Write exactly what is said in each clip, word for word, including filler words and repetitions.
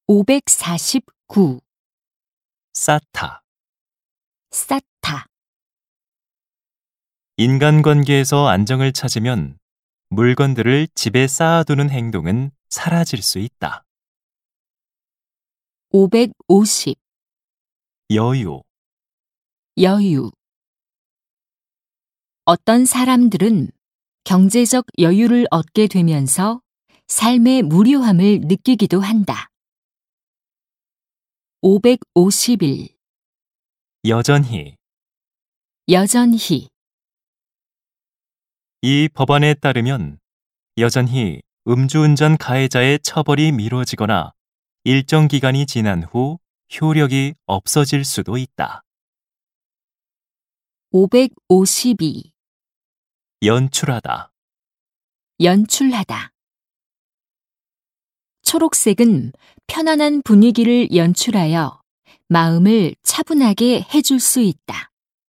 오백사십구. 쌓다. 쌓다. 인간관계에서 안정을 찾으면 물건들을 집에 쌓아두는 행동은 사라질 수 있다. 오백오십. 여유. 여유. 어떤 사람들은 경제적 여유를 얻게 되면서 삶의 무료함을 느끼기도 한다. 오백오십일. 여전히. 여전히. 이 법안에 따르면 여전히 음주운전 가해자의 처벌이 미뤄지거나 일정 기간이 지난 후 효력이 없어질 수도 있다. 오백오십이. 연출하다. 연출하다. 초록색은 편안한 분위기를 연출하여 마음을 차분하게 해줄 수 있다.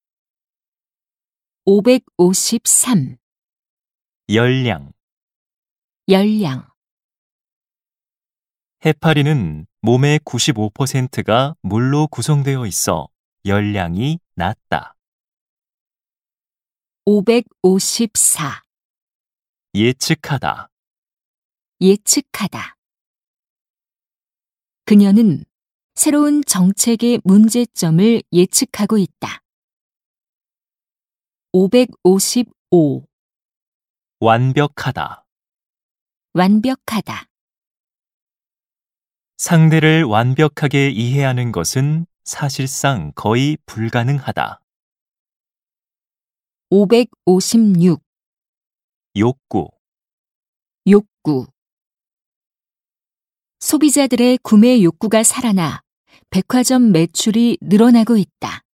오백오십삼. 열량. 열량. 해파리는 몸의 구십오 퍼센트가 물로 구성되어 있어 열량이 낮다. 오백오십사. 예측하다. 예측하다. 그녀는 새로운 정책의 문제점을 예측하고 있다. 오백오십오. 완벽하다. 완벽하다. 상대를 완벽하게 이해하는 것은 사실상 거의 불가능하다. 오백오십육. 욕구. 욕구. 소비자들의 구매 욕구가 살아나 백화점 매출이 늘어나고 있다.